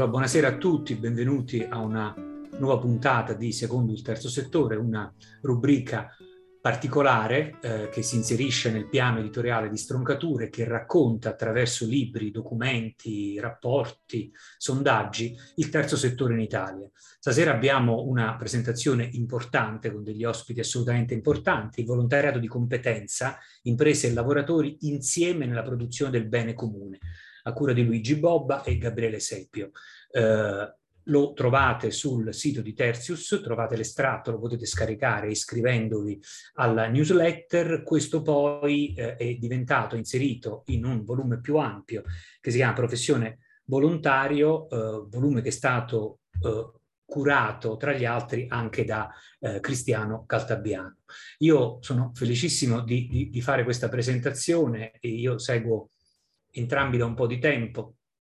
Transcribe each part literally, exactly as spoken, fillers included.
Allora, buonasera a tutti, benvenuti a una nuova puntata di Secondo il Terzo Settore, una rubrica particolare eh, che si inserisce nel piano editoriale di Stroncature, che racconta attraverso libri, documenti, rapporti, sondaggi il terzo settore in Italia. Stasera abbiamo una presentazione importante con degli ospiti assolutamente importanti: il volontariato di competenza, imprese e lavoratori insieme nella produzione del bene comune, a cura di Luigi Bobba e Gabriele Seppio. Eh, lo trovate sul sito di Tertius, trovate l'estratto, lo potete scaricare iscrivendovi alla newsletter. Questo poi eh, è diventato, inserito in un volume più ampio che si chiama Professione Volontario, eh, volume che è stato eh, curato tra gli altri anche da eh, Cristiano Caltabiano. Io sono felicissimo di, di, di fare questa presentazione e io seguo entrambi da un po' di tempo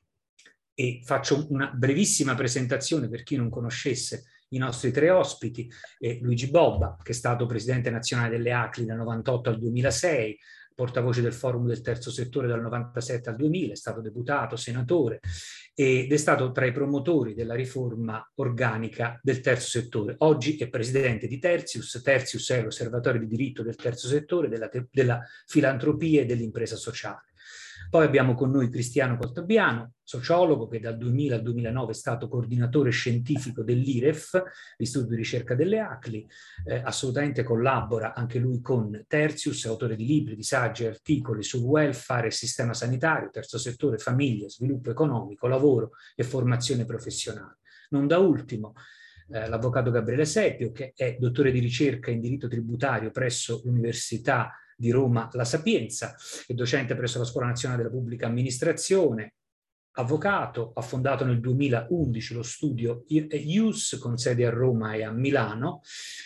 e faccio una brevissima presentazione per chi non conoscesse i nostri tre ospiti. Eh, Luigi Bobba, che è stato presidente nazionale delle A C L I dal novantotto al duemilasei, portavoce del Forum del Terzo Settore dal novantasette al duemila, è stato deputato, senatore ed è stato tra i promotori della riforma organica del Terzo Settore. Oggi è presidente di Tertius. Tertius è l'osservatorio di diritto del Terzo Settore, della, della filantropia e dell'impresa sociale. Poi abbiamo con noi Cristiano Caltabiano, sociologo che dal duemila al duemilanove è stato coordinatore scientifico dell'I R E F, l'Istituto di Ricerca delle A C L I, eh, assolutamente collabora anche lui con Tertius, è autore di libri, di saggi e articoli sul welfare e sistema sanitario, terzo settore, famiglia, sviluppo economico, lavoro e formazione professionale. Non da ultimo, eh, l'avvocato Gabriele Seppio, che è dottore di ricerca in diritto tributario presso l'Università di Roma La Sapienza, è docente presso la Scuola Nazionale della Pubblica Amministrazione, avvocato, ha fondato nel duemilaundici lo studio I U S con sede a Roma e a Milano.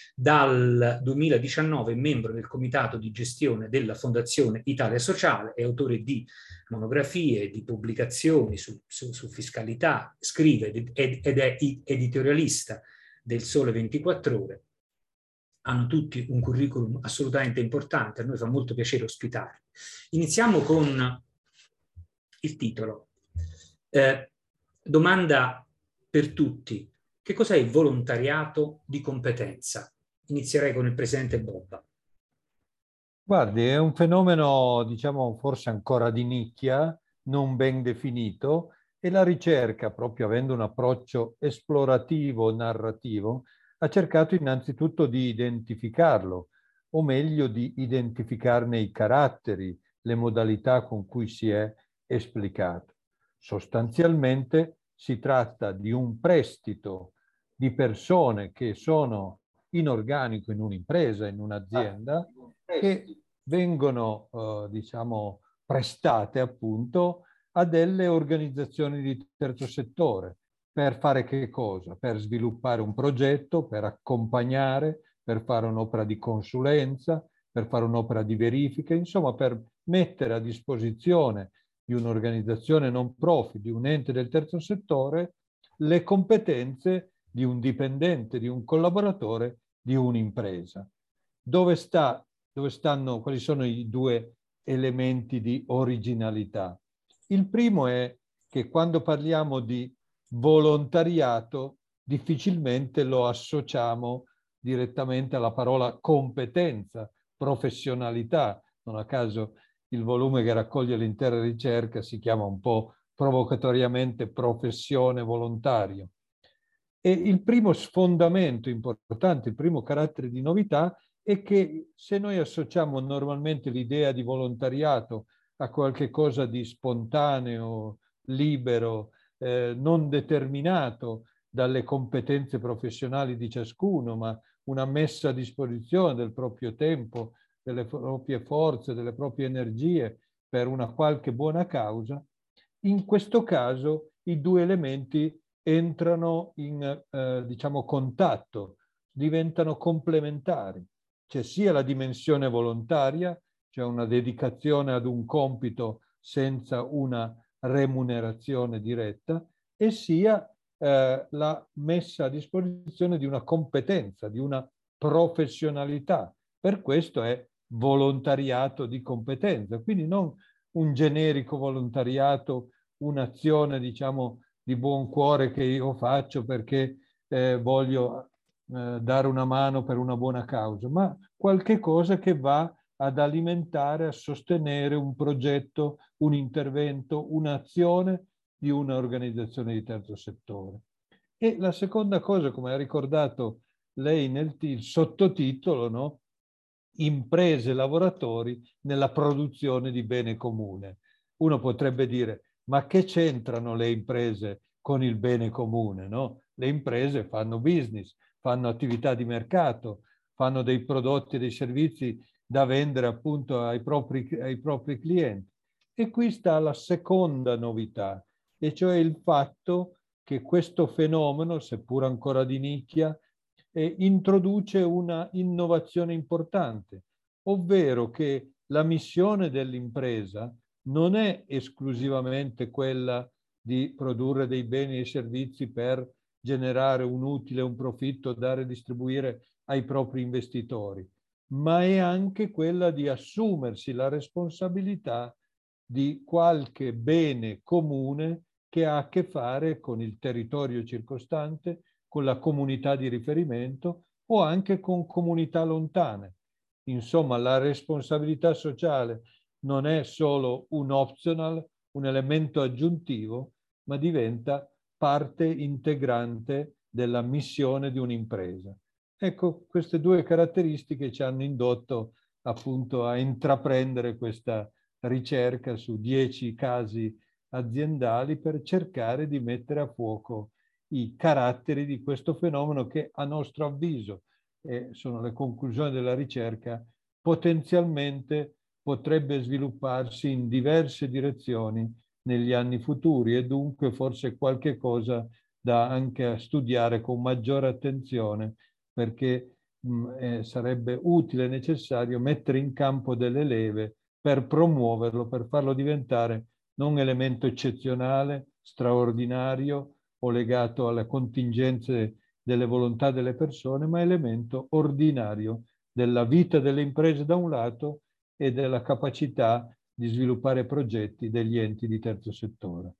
Dal duemiladiciannove è membro del comitato di gestione della Fondazione Italia Sociale, è autore di monografie, di pubblicazioni su, su, su fiscalità, scrive ed, ed è editorialista del Sole ventiquattro Ore. Hanno tutti un curriculum assolutamente importante, a noi fa molto piacere ospitarli. Iniziamo con il titolo. Eh, domanda per tutti: che cos'è il volontariato di competenza? Inizierei con il presidente Bobba. Guardi, è un fenomeno, diciamo, forse ancora di nicchia, non ben definito, e la ricerca, proprio avendo un approccio esplorativo, narrativo, ha cercato innanzitutto di identificarlo, o meglio di identificarne i caratteri, le modalità con cui si è esplicato. Sostanzialmente si tratta di un prestito di persone che sono in organico in un'impresa, in un'azienda, che vengono, eh, diciamo, prestate appunto a delle organizzazioni di terzo settore. Per fare che cosa? Per sviluppare un progetto, per accompagnare, per fare un'opera di consulenza, per fare un'opera di verifica, insomma per mettere a disposizione di un'organizzazione non profit, di un ente del terzo settore, le competenze di un dipendente, di un collaboratore, di un'impresa. Dove sta, dove stanno, quali sono i due elementi di originalità? Il primo è che quando parliamo di volontariato difficilmente lo associamo direttamente alla parola competenza, professionalità. Non a caso il volume che raccoglie l'intera ricerca si chiama un po' provocatoriamente professione volontario. E il primo sfondamento importante, il primo carattere di novità è che se noi associamo normalmente l'idea di volontariato a qualche cosa di spontaneo, libero, eh, non determinato dalle competenze professionali di ciascuno, ma una messa a disposizione del proprio tempo, delle proprie forze, delle proprie energie per una qualche buona causa, in questo caso i due elementi entrano in eh, diciamo, contatto, diventano complementari. C'è sia la dimensione volontaria, cioè una dedicazione ad un compito senza una remunerazione diretta, e sia eh, la messa a disposizione di una competenza, di una professionalità. Per questo è volontariato di competenza, quindi non un generico volontariato, un'azione, diciamo, di buon cuore che io faccio perché eh, voglio eh, dare una mano per una buona causa, ma qualche cosa che va ad alimentare, a sostenere un progetto, un intervento, un'azione di un'organizzazione di terzo settore. E la seconda cosa, come ha ricordato lei nel il sottotitolo, no? Imprese e lavoratori nella produzione di bene comune. Uno potrebbe dire, ma che c'entrano le imprese con il bene comune? No? Le imprese fanno business, fanno attività di mercato, fanno dei prodotti e dei servizi da vendere appunto ai propri, ai propri clienti. E qui sta la seconda novità, e cioè il fatto che questo fenomeno, seppur ancora di nicchia, eh, introduce una innovazione importante, ovvero che la missione dell'impresa non è esclusivamente quella di produrre dei beni e servizi per generare un utile, un profitto, dare e distribuire ai propri investitori, ma è anche quella di assumersi la responsabilità di qualche bene comune che ha a che fare con il territorio circostante, con la comunità di riferimento o anche con comunità lontane. Insomma, la responsabilità sociale non è solo un optional, un elemento aggiuntivo, ma diventa parte integrante della missione di un'impresa. Ecco, queste due caratteristiche ci hanno indotto appunto a intraprendere questa ricerca su dieci casi aziendali per cercare di mettere a fuoco i caratteri di questo fenomeno che, a nostro avviso, e sono le conclusioni della ricerca, potenzialmente potrebbe svilupparsi in diverse direzioni negli anni futuri e dunque forse qualche cosa da anche studiare con maggiore attenzione, perché mh, eh, sarebbe utile e necessario mettere in campo delle leve per promuoverlo, per farlo diventare non elemento eccezionale, straordinario o legato alle contingenze delle volontà delle persone, ma elemento ordinario della vita delle imprese da un lato e della capacità di sviluppare progetti degli enti di terzo settore.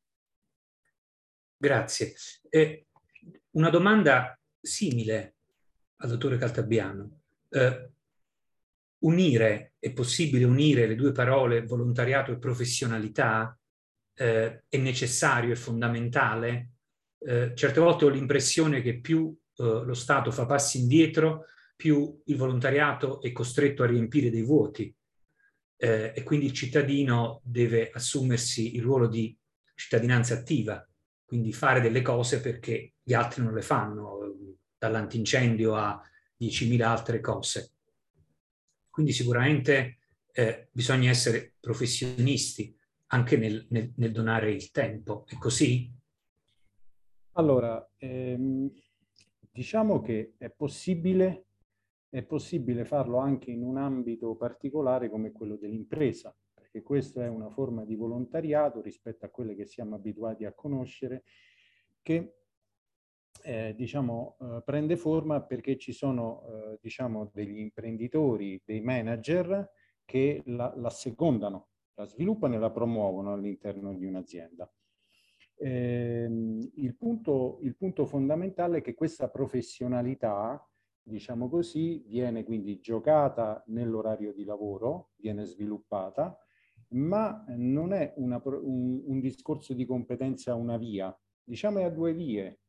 Grazie. Eh, una domanda simile al dottore Caltabiano. Eh, unire, è possibile unire le due parole volontariato e professionalità? Eh, è necessario, è fondamentale? Eh, certe volte ho l'impressione che più eh, lo Stato fa passi indietro, più il volontariato è costretto a riempire dei vuoti. Eh, e quindi il cittadino deve assumersi il ruolo di cittadinanza attiva, quindi fare delle cose perché gli altri non le fanno, dall'antincendio a diecimila altre cose. Quindi sicuramente eh, bisogna essere professionisti anche nel, nel, nel donare il tempo. È così? Allora, ehm, diciamo che è possibile, è possibile farlo anche in un ambito particolare come quello dell'impresa, perché questa è una forma di volontariato rispetto a quelle che siamo abituati a conoscere, che eh, diciamo, eh, prende forma perché ci sono eh, diciamo, degli imprenditori, dei manager che la, la secondano, la sviluppano e la promuovono all'interno di un'azienda. Eh, il punto, il punto fondamentale è che questa professionalità, diciamo così, viene quindi giocata nell'orario di lavoro, viene sviluppata, ma non è una, un, un discorso di competenza a una via, diciamo è a due vie.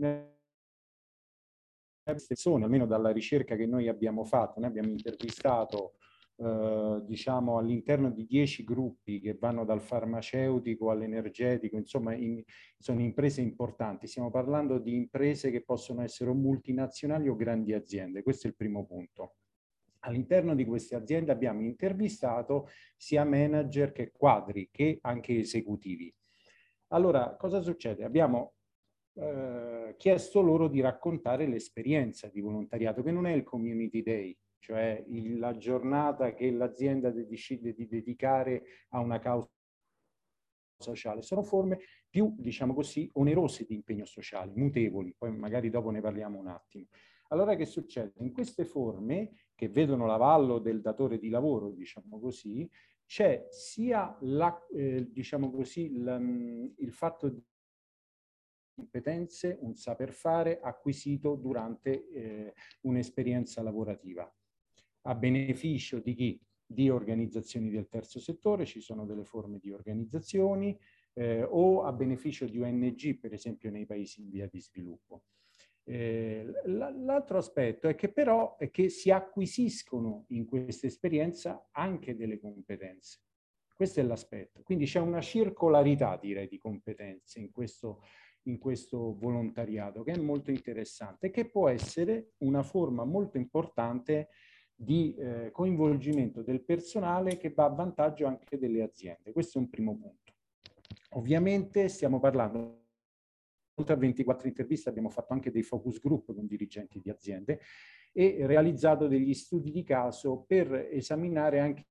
Persone, almeno dalla ricerca che noi abbiamo fatto, noi abbiamo intervistato eh, diciamo all'interno di dieci gruppi che vanno dal farmaceutico all'energetico, insomma in, sono imprese importanti, stiamo parlando di imprese che possono essere o multinazionali o grandi aziende, questo è il primo punto. All'interno di queste aziende abbiamo intervistato sia manager che quadri che anche esecutivi. Allora, cosa succede? Abbiamo eh, chiesto loro di raccontare l'esperienza di volontariato, che non è il Community Day, cioè il, la giornata che l'azienda decide di dedicare a una causa sociale. Sono forme più, diciamo così, onerose di impegno sociale, mutevoli, poi magari dopo ne parliamo un attimo. Allora che succede? In queste forme, che vedono l'avallo del datore di lavoro, diciamo così, c'è sia la, eh, diciamo così, la, il fatto competenze, un saper fare acquisito durante eh, un'esperienza lavorativa. A beneficio di chi? Di organizzazioni del terzo settore, ci sono delle forme di organizzazioni, eh, o a beneficio di O N G, per esempio nei paesi in via di sviluppo. Eh, l'altro aspetto è che però è che si acquisiscono in questa esperienza anche delle competenze. Questo è l'aspetto. Quindi c'è una circolarità, direi, di competenze in questo, in questo volontariato, che è molto interessante e che può essere una forma molto importante di eh, coinvolgimento del personale che va a vantaggio anche delle aziende. Questo è un primo punto. Ovviamente stiamo parlando, oltre a ventiquattro interviste abbiamo fatto anche dei focus group con dirigenti di aziende e realizzato degli studi di caso per esaminare anche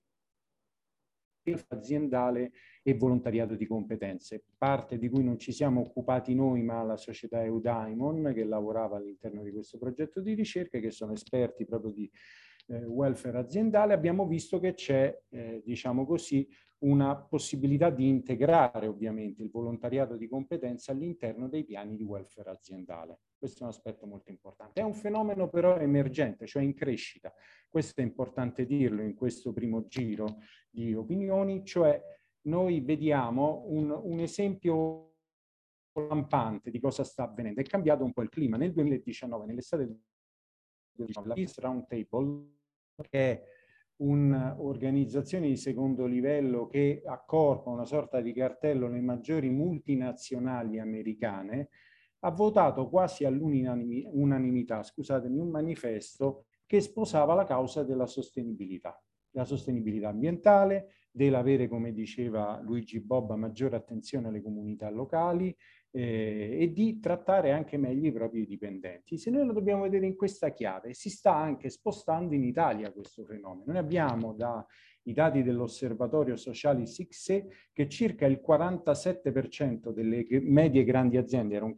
aziendale e volontariato di competenze, parte di cui non ci siamo occupati noi, ma la società Eudaimon che lavorava all'interno di questo progetto di ricerca, che sono esperti proprio di eh, welfare aziendale. Abbiamo visto che c'è, eh, diciamo così, una possibilità di integrare ovviamente il volontariato di competenze all'interno dei piani di welfare aziendale. Questo è un aspetto molto importante. È un fenomeno però emergente, cioè in crescita. Questo è importante dirlo in questo primo giro di opinioni, cioè noi vediamo un, un esempio lampante di cosa sta avvenendo. È cambiato un po' il clima. Nel duemiladiciannove, nell'estate del duemiladiciannove, la Peace Roundtable, che è un'organizzazione di secondo livello che accorpa una sorta di cartello le maggiori multinazionali americane, ha votato quasi all'unanimità, scusatemi, un manifesto che sposava la causa della sostenibilità, la sostenibilità ambientale, dell'avere, come diceva Luigi Bobba, maggiore attenzione alle comunità locali eh, e di trattare anche meglio i propri dipendenti. Se noi lo dobbiamo vedere in questa chiave, si sta anche spostando in Italia questo fenomeno. Noi abbiamo dai dati dell'osservatorio sociale S I C S E che circa il quarantasette per cento delle medie e grandi aziende era un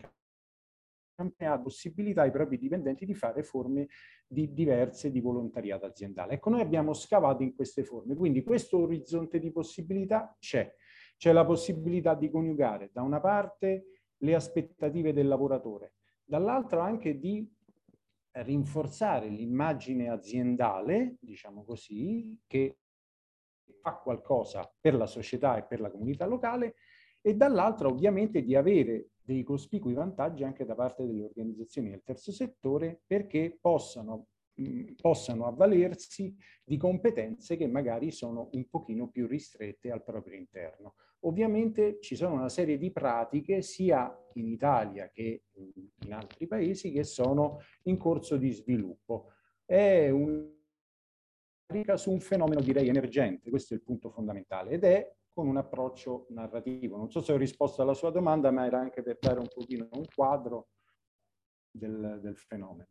ha possibilità ai propri dipendenti di fare forme di diverse di volontariato aziendale. Ecco, noi abbiamo scavato in queste forme, quindi questo orizzonte di possibilità c'è. C'è la possibilità di coniugare da una parte le aspettative del lavoratore, dall'altra anche di rinforzare l'immagine aziendale, diciamo così, che fa qualcosa per la società e per la comunità locale, e dall'altra ovviamente di avere dei cospicui vantaggi anche da parte delle organizzazioni del terzo settore perché possano, mh, possano avvalersi di competenze che magari sono un pochino più ristrette al proprio interno. Ovviamente ci sono una serie di pratiche sia in Italia che in altri paesi che sono in corso di sviluppo. È un su un fenomeno direi emergente, questo è il punto fondamentale, ed è con un approccio narrativo. Non so se ho risposto alla sua domanda, ma era anche per dare un pochino un quadro del, del fenomeno.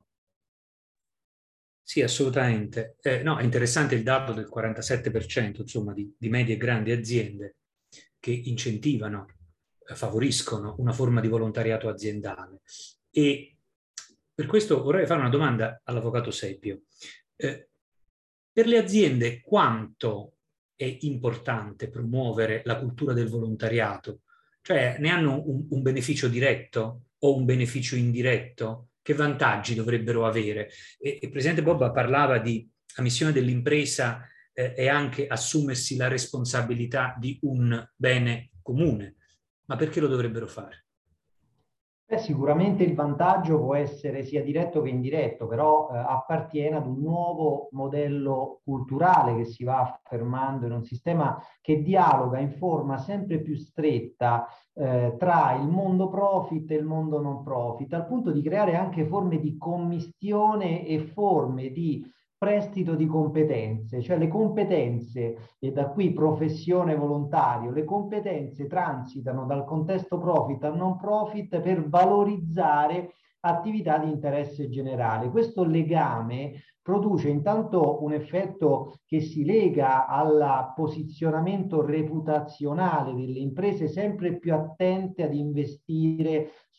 Sì, assolutamente. Eh, no, è interessante il dato del quarantasette per cento, insomma, di, di medie e grandi aziende che incentivano, eh, favoriscono una forma di volontariato aziendale. E per questo vorrei fare una domanda all'avvocato Seppio. Eh, per le aziende quanto è importante promuovere la cultura del volontariato? Cioè, ne hanno un, un beneficio diretto o un beneficio indiretto? Che vantaggi dovrebbero avere? E, e il Presidente Bobba parlava di la missione dell'impresa eh, e anche assumersi la responsabilità di un bene comune. Ma perché lo dovrebbero fare? Beh, sicuramente il vantaggio può essere sia diretto che indiretto, però eh, appartiene ad un nuovo modello culturale che si va affermando in un sistema che dialoga in forma sempre più stretta eh, tra il mondo profit e il mondo non profit, al punto di creare anche forme di commistione e forme di prestito di competenze, cioè le competenze, e da qui professione volontario, le competenze transitano dal contesto profit al non profit per valorizzare attività di interesse generale. Questo legame produce intanto un effetto che si lega al posizionamento reputazionale delle imprese sempre più attente ad investire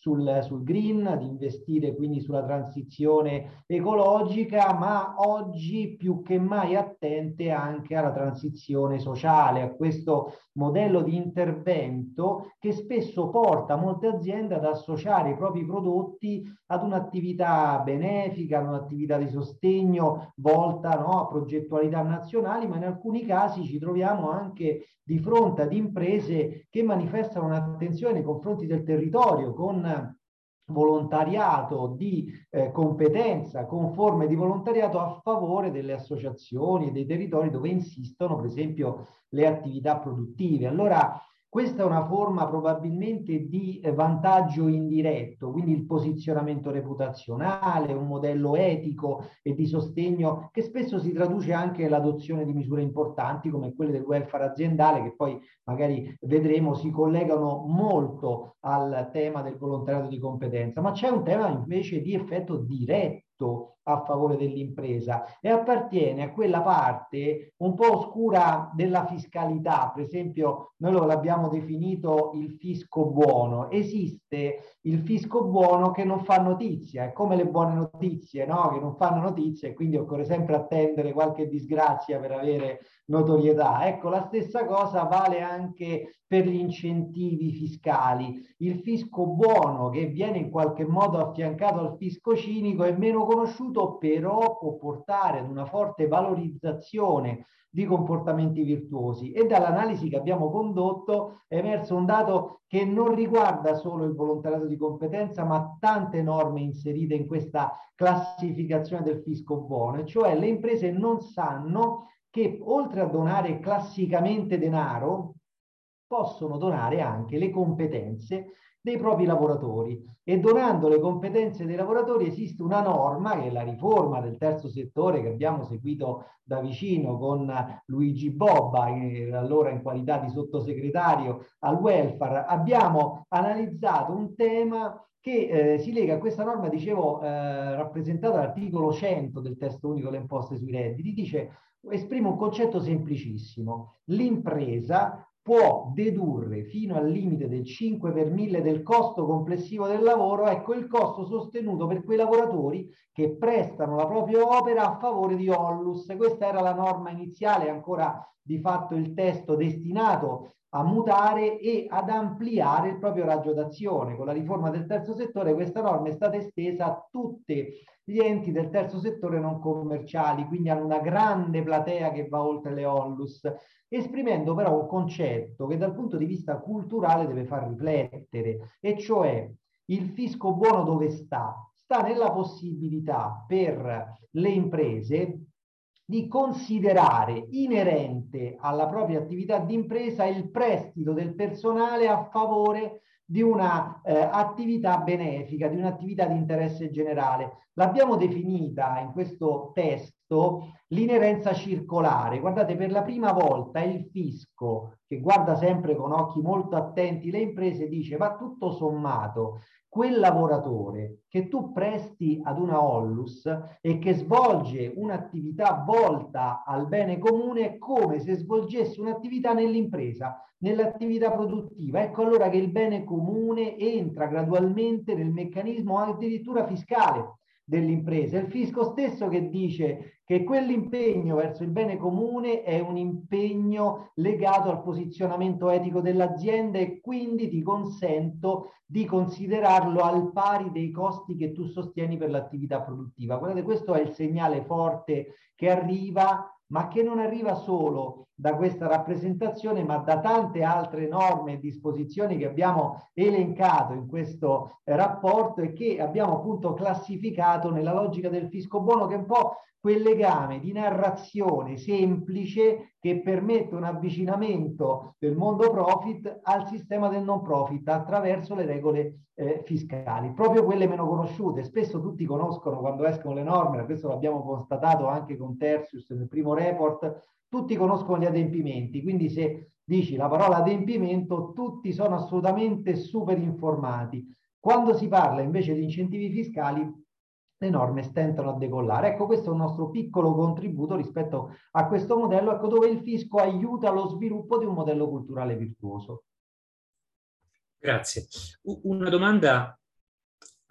sul, sul green, di investire quindi sulla transizione ecologica, ma oggi più che mai attente anche alla transizione sociale, a questo modello di intervento che spesso porta molte aziende ad associare i propri prodotti ad un'attività benefica, ad un'attività di sostegno volta, no, a progettualità nazionali, ma in alcuni casi ci troviamo anche di fronte ad imprese che manifestano un'attenzione nei confronti del territorio con volontariato di eh, competenza, con forme di volontariato a favore delle associazioni e dei territori dove insistono, per esempio, le attività produttive. Allora, questa è una forma probabilmente di eh, vantaggio indiretto, quindi il posizionamento reputazionale, un modello etico e di sostegno che spesso si traduce anche nell'adozione di misure importanti come quelle del welfare aziendale, che poi magari vedremo si collegano molto al tema del volontariato di competenza, ma c'è un tema invece di effetto diretto a favore dell'impresa e appartiene a quella parte un po' oscura della fiscalità. Per esempio, noi lo l'abbiamo definito il fisco buono. Esiste il fisco buono che non fa notizia, è come le buone notizie, no? Che non fanno notizia e quindi occorre sempre attendere qualche disgrazia per avere notorietà. Ecco, la stessa cosa vale anche per gli incentivi fiscali. Il fisco buono, che viene in qualche modo affiancato al fisco cinico, è meno conosciuto, però può portare ad una forte valorizzazione di comportamenti virtuosi. E dall'analisi che abbiamo condotto è emerso un dato che non riguarda solo il volontariato di competenza, ma tante norme inserite in questa classificazione del fisco buono, e cioè le imprese non sanno che oltre a donare classicamente denaro, possono donare anche le competenze dei propri lavoratori, e donando le competenze dei lavoratori esiste una norma che è la riforma del terzo settore che abbiamo seguito da vicino con Luigi Bobba, allora in qualità di sottosegretario al welfare. Abbiamo analizzato un tema che eh, si lega a questa norma, dicevo, eh, rappresentata dall'articolo cento del testo unico delle imposte sui redditi. Dice, esprime un concetto semplicissimo: l'impresa può dedurre fino al limite del cinque per mille del costo complessivo del lavoro, ecco, il costo sostenuto per quei lavoratori che prestano la propria opera a favore di Onlus. Questa era la norma iniziale, ancora di fatto il testo destinato a mutare e ad ampliare il proprio raggio d'azione. Con la riforma del terzo settore questa norma è stata estesa a tutti gli enti del terzo settore non commerciali, quindi hanno una grande platea che va oltre le Onlus, esprimendo però un concetto che dal punto di vista culturale deve far riflettere, e cioè il fisco buono dove sta? Sta nella possibilità per le imprese di considerare inerente alla propria attività di impresa il prestito del personale a favore di una eh, attività benefica, di un'attività di interesse generale. L'abbiamo definita in questo testo l'inerenza circolare. Guardate, per la prima volta il fisco, che guarda sempre con occhi molto attenti le imprese, dice: ma tutto sommato quel lavoratore che tu presti ad una Onlus e che svolge un'attività volta al bene comune è come se svolgesse un'attività nell'impresa, nell'attività produttiva. Ecco allora che il bene comune entra gradualmente nel meccanismo addirittura fiscale dell'impresa. È il fisco stesso che dice che quell'impegno verso il bene comune è un impegno legato al posizionamento etico dell'azienda e quindi ti consento di considerarlo al pari dei costi che tu sostieni per l'attività produttiva. Guardate, questo è il segnale forte che arriva, ma che non arriva solo da questa rappresentazione, ma da tante altre norme e disposizioni che abbiamo elencato in questo eh, rapporto e che abbiamo appunto classificato nella logica del fisco buono, che è un po' quel legame di narrazione semplice che permette un avvicinamento del mondo profit al sistema del non profit attraverso le regole eh, fiscali, proprio quelle meno conosciute. Spesso tutti conoscono quando escono le norme, questo l'abbiamo constatato anche con Tertius nel primo report, tutti conoscono gli adempimenti, quindi se dici la parola adempimento tutti sono assolutamente super informati. Quando si parla invece di incentivi fiscali le norme stentano a decollare. Ecco, questo è un nostro piccolo contributo rispetto a questo modello, ecco, dove il fisco aiuta lo sviluppo di un modello culturale virtuoso. Grazie. Una domanda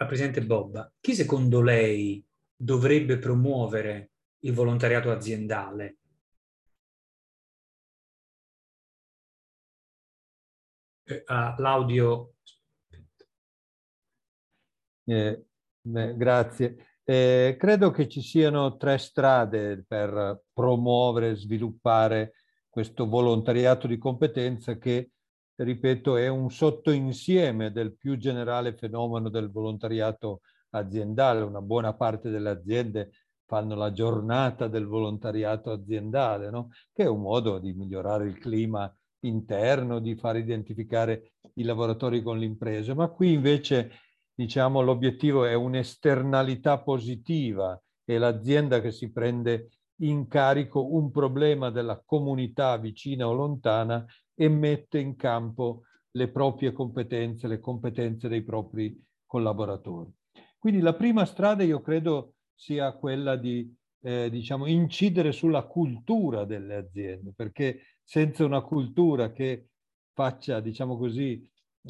al Presidente Bobba, chi secondo lei dovrebbe promuovere il volontariato aziendale? Eh, ah, l'audio... Eh, beh, grazie. Eh, credo che ci siano tre strade per promuovere e sviluppare questo volontariato di competenza che, ripeto, è un sottoinsieme del più generale fenomeno del volontariato aziendale. Una buona parte delle aziende fanno la giornata del volontariato aziendale, no? Che è un modo di migliorare il clima interno, di far identificare i lavoratori con l'impresa. Ma qui invece, diciamo, l'obiettivo è un'esternalità positiva, è l'azienda che si prende in carico un problema della comunità vicina o lontana e mette in campo le proprie competenze, le competenze dei propri collaboratori. Quindi la prima strada io credo sia quella di eh, diciamo, incidere sulla cultura delle aziende, perché senza una cultura che faccia, diciamo così,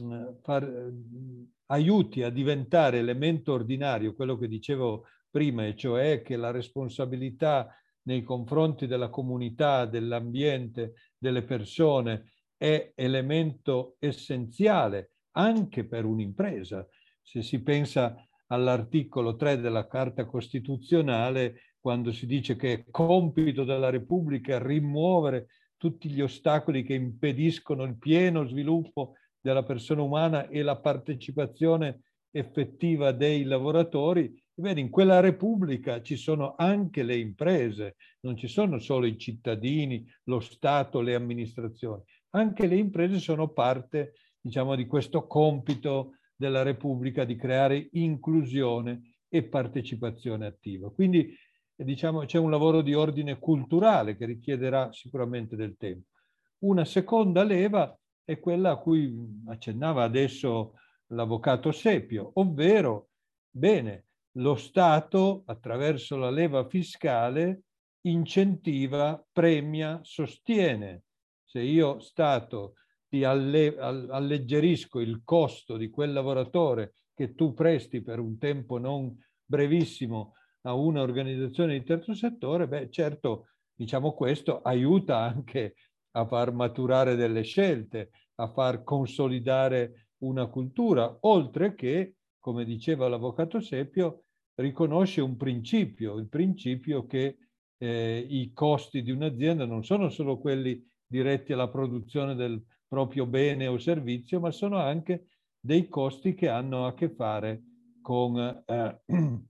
far, aiuti a diventare elemento ordinario, quello che dicevo prima, e cioè che la responsabilità nei confronti della comunità, dell'ambiente, delle persone è elemento essenziale anche per un'impresa. Se si pensa all'articolo tre della Carta Costituzionale, quando si dice che è compito della Repubblica rimuovere tutti gli ostacoli che impediscono il pieno sviluppo della persona umana e la partecipazione effettiva dei lavoratori, bene, in quella Repubblica ci sono anche le imprese, non ci sono solo i cittadini, lo Stato, le amministrazioni. Anche le imprese sono parte, diciamo, di questo compito della Repubblica di creare inclusione e partecipazione attiva. Quindi, diciamo, c'è un lavoro di ordine culturale che richiederà sicuramente del tempo. Una seconda leva è quella a cui accennava adesso l'avvocato Sepio, ovvero, bene, lo Stato, attraverso la leva fiscale, incentiva, premia, sostiene. Se io, Stato, ti alle, alleggerisco il costo di quel lavoratore che tu presti per un tempo non brevissimo a un'organizzazione di terzo settore, beh, certo, diciamo, questo aiuta anche a far maturare delle scelte, a far consolidare una cultura, oltre che, come diceva l'avvocato Sepio, riconosce un principio, il principio che eh, i costi di un'azienda non sono solo quelli diretti alla produzione del proprio bene o servizio, ma sono anche dei costi che hanno a che fare con, eh,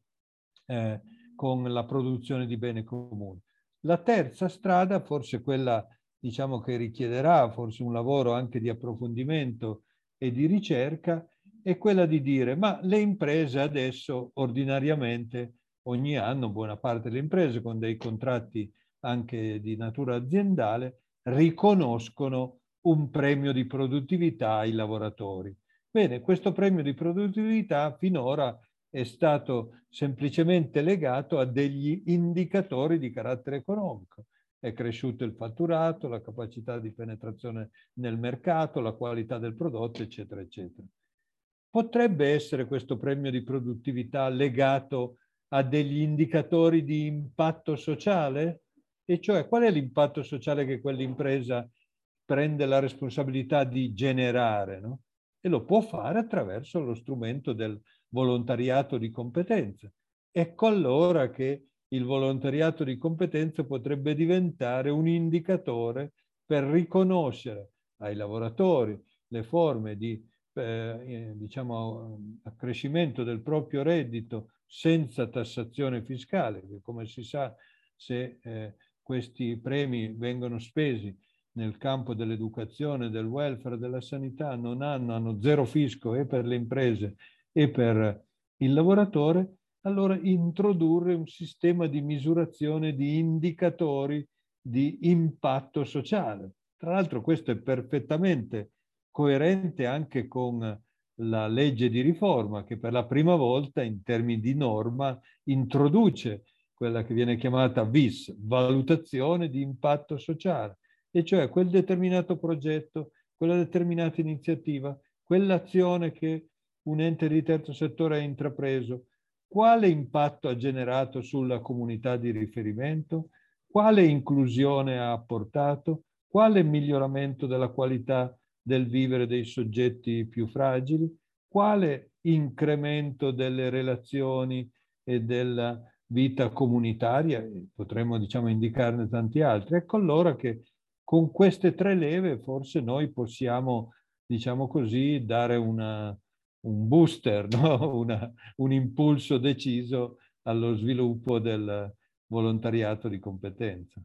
eh, con la produzione di beni comuni. La terza strada, forse quella, diciamo, che richiederà forse un lavoro anche di approfondimento e di ricerca, è quella di dire: ma le imprese adesso ordinariamente ogni anno, buona parte delle imprese con dei contratti anche di natura aziendale, riconoscono un premio di produttività ai lavoratori. Bene, questo premio di produttività finora è stato semplicemente legato a degli indicatori di carattere economico. È cresciuto il fatturato, la capacità di penetrazione nel mercato, la qualità del prodotto, eccetera, eccetera. Potrebbe essere questo premio di produttività legato a degli indicatori di impatto sociale? E cioè, qual è l'impatto sociale che quell'impresa prende la responsabilità di generare, no? E lo può fare attraverso lo strumento del volontariato di competenza. Ecco allora che il volontariato di competenza potrebbe diventare un indicatore per riconoscere ai lavoratori le forme di eh, diciamo, accrescimento del proprio reddito senza tassazione fiscale, che come si sa, se eh, questi premi vengono spesi nel campo dell'educazione, del welfare, della sanità, non hanno, hanno zero fisco e per le imprese e per il lavoratore, allora introdurre un sistema di misurazione di indicatori di impatto sociale. Tra l'altro questo è perfettamente coerente anche con la legge di riforma che per la prima volta in termini di norma introduce quella che viene chiamata V I S, valutazione di impatto sociale, e cioè quel determinato progetto, quella determinata iniziativa, quell'azione che un ente di terzo settore ha intrapreso, quale impatto ha generato sulla comunità di riferimento, quale inclusione ha apportato, quale miglioramento della qualità del vivere dei soggetti più fragili, quale incremento delle relazioni e della vita comunitaria, potremmo diciamo indicarne tanti altri. Ecco allora che con queste tre leve forse noi possiamo, diciamo così, dare una, un booster, no? una, un impulso deciso allo sviluppo del volontariato di competenza.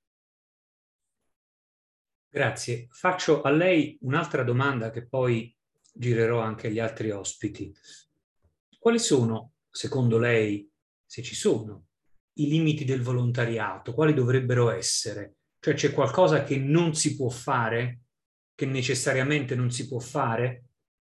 Grazie. Faccio a lei un'altra domanda che poi girerò anche agli altri ospiti. Quali sono, secondo lei, se ci sono, i limiti del volontariato? Quali dovrebbero essere? Cioè c'è qualcosa che non si può fare, che necessariamente non si può fare?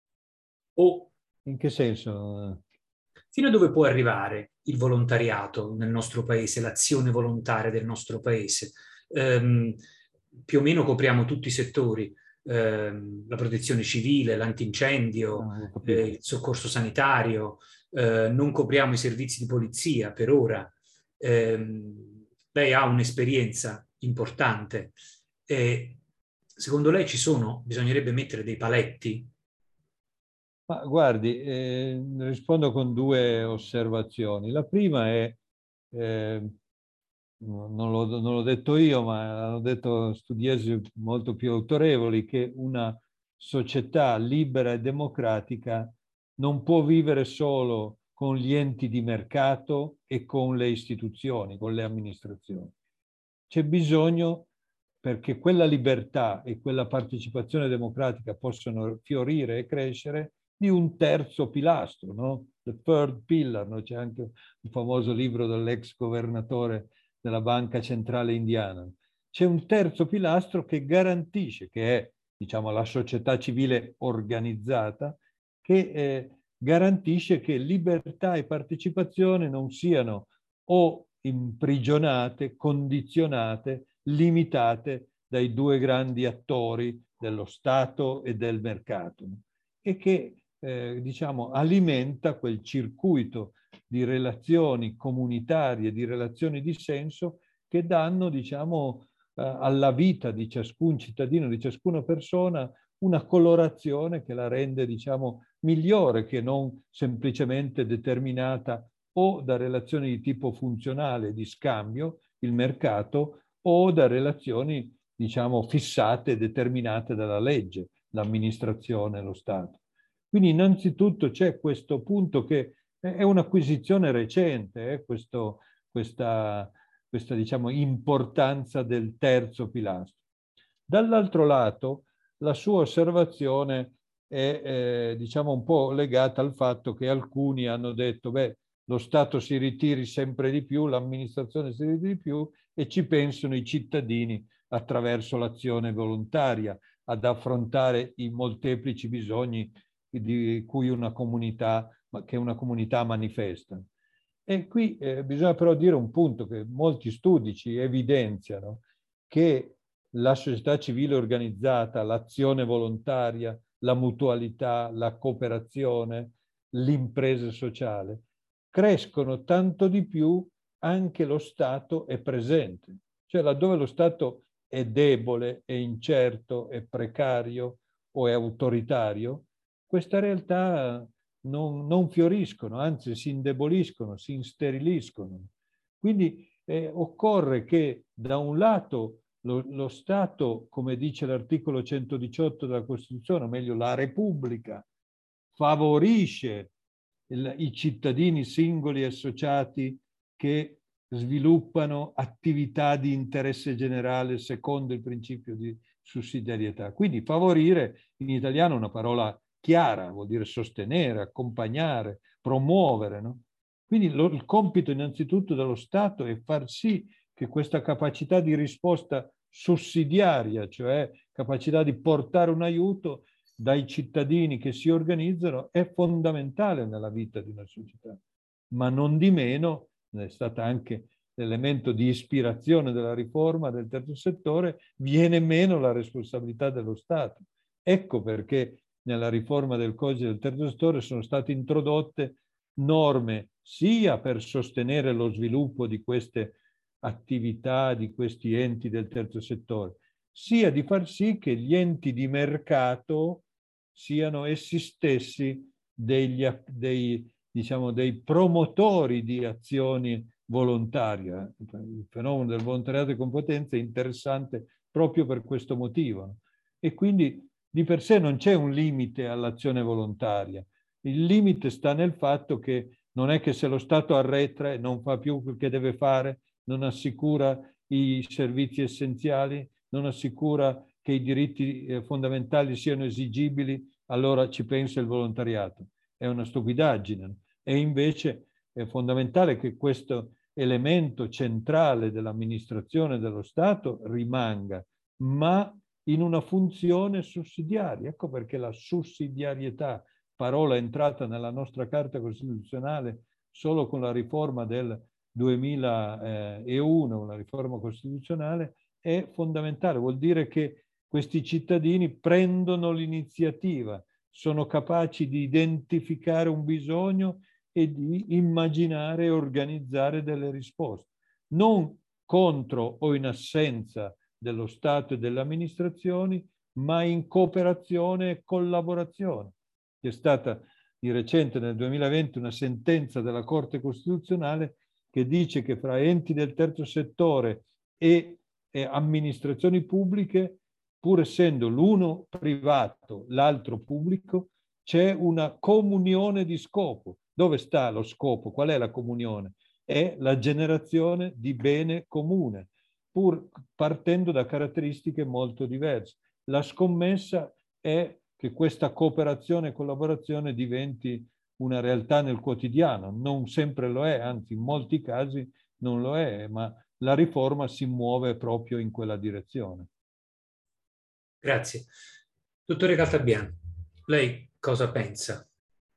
O in che senso? Fino a dove può arrivare il volontariato nel nostro paese, l'azione volontaria del nostro paese? Um, più o meno copriamo tutti i settori, um, la protezione civile, l'antincendio, No, eh, il soccorso sanitario, eh, non copriamo i servizi di polizia per ora. Um, lei ha un'esperienza importante. E secondo lei ci sono, bisognerebbe mettere dei paletti? Ma guardi, eh, rispondo con due osservazioni. La prima è, eh, non l'ho, non l'ho detto io, ma hanno detto studiosi molto più autorevoli, che una società libera e democratica non può vivere solo con gli enti di mercato e con le istituzioni, con le amministrazioni. C'è bisogno, perché quella libertà e quella partecipazione democratica possano fiorire e crescere, di un terzo pilastro, no? The third pillar, no? C'è anche un famoso libro dell'ex governatore della Banca Centrale Indiana. C'è un terzo pilastro che garantisce, che è, diciamo, la società civile organizzata, che eh, garantisce che libertà e partecipazione non siano o imprigionate, condizionate, limitate dai due grandi attori dello Stato e del mercato, e che eh, diciamo, alimenta quel circuito di relazioni comunitarie, di relazioni di senso che danno, diciamo, eh, alla vita di ciascun cittadino, di ciascuna persona, una colorazione che la rende, diciamo, migliore, che non semplicemente determinata o da relazioni di tipo funzionale, di scambio, il mercato, o da relazioni, diciamo, fissate, determinate dalla legge, l'amministrazione, lo Stato. Quindi innanzitutto c'è questo punto che è un'acquisizione recente, eh, questo, questa, questa diciamo, importanza del terzo pilastro. Dall'altro lato, la sua osservazione è eh, diciamo un po' legata al fatto che alcuni hanno detto beh, lo Stato si ritiri sempre di più, l'amministrazione si ritiri di più e ci pensano i cittadini attraverso l'azione volontaria ad affrontare i molteplici bisogni di cui una comunità, che una comunità manifesta. E qui eh, bisogna però dire un punto che molti studi ci evidenziano, che la società civile organizzata, l'azione volontaria, la mutualità, la cooperazione, l'impresa sociale, crescono tanto di più anche lo Stato è presente. Cioè laddove lo Stato è debole, è incerto, è precario o è autoritario, queste realtà non, non fioriscono, anzi si indeboliscono, si insteriliscono. Quindi eh, occorre che da un lato lo, lo Stato, come dice l'articolo centodiciotto della Costituzione, o meglio la Repubblica, favorisce il, i cittadini singoli associati che sviluppano attività di interesse generale secondo il principio di sussidiarietà. Quindi favorire, in italiano è una parola chiara, vuol dire sostenere, accompagnare, promuovere, no? Quindi lo, il compito innanzitutto dello Stato è far sì che questa capacità di risposta sussidiaria, cioè capacità di portare un aiuto dai cittadini che si organizzano, è fondamentale nella vita di una società. Ma non di meno, è stato anche l'elemento di ispirazione della riforma del terzo settore, viene meno la responsabilità dello Stato. Ecco perché nella riforma del codice del terzo settore sono state introdotte norme sia per sostenere lo sviluppo di queste attività, di questi enti del terzo settore, sia di far sì che gli enti di mercato siano essi stessi degli, dei, diciamo, dei promotori di azioni volontarie. Il fenomeno del volontariato di competenza è interessante proprio per questo motivo. E quindi di per sé non c'è un limite all'azione volontaria. Il limite sta nel fatto che non è che se lo Stato arretra e non fa più quel che deve fare, non assicura i servizi essenziali, non assicura che i diritti eh, fondamentali siano esigibili, allora ci pensa il volontariato. È una stupidaggine. E invece è fondamentale che questo elemento centrale dell'amministrazione dello Stato rimanga, ma in una funzione sussidiaria. Ecco perché la sussidiarietà, parola entrata nella nostra Carta Costituzionale solo con la riforma del duemilauno, la riforma costituzionale, è fondamentale. Vuol dire che questi cittadini prendono l'iniziativa, sono capaci di identificare un bisogno e di immaginare e organizzare delle risposte, non contro o in assenza dello Stato e delle amministrazioni, ma in cooperazione e collaborazione. C'è stata di recente nel duemilaventi una sentenza della Corte Costituzionale che dice che fra enti del terzo settore e, e amministrazioni pubbliche, pur essendo l'uno privato, l'altro pubblico, c'è una comunione di scopo. Dove sta lo scopo? Qual è la comunione? È la generazione di bene comune, pur partendo da caratteristiche molto diverse. La scommessa è che questa cooperazione e collaborazione diventi una realtà nel quotidiano. Non sempre lo è, anzi in molti casi non lo è, ma la riforma si muove proprio in quella direzione. Grazie. Dottore Caltabiano, lei cosa pensa?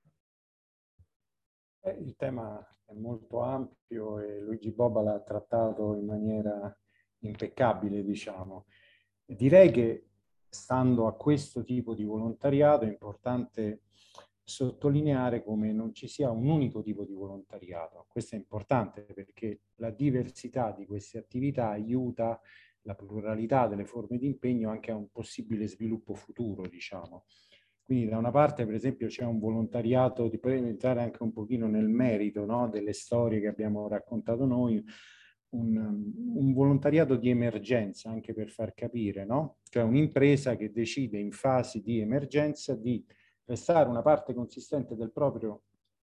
Eh, il tema è molto ampio e Luigi Boba l'ha trattato in maniera impeccabile, diciamo. Direi che stando a questo tipo di volontariato è importante sottolineare come non ci sia un unico tipo di volontariato. Questo è importante perché la diversità di queste attività aiuta la pluralità delle forme di impegno anche a un possibile sviluppo futuro, diciamo. Quindi da una parte, per esempio, c'è un volontariato, di poter entrare anche un pochino nel merito, no, delle storie che abbiamo raccontato noi, un, un volontariato di emergenza, anche per far capire, no? Cioè un'impresa che decide in fasi di emergenza di prestare una parte consistente del proprio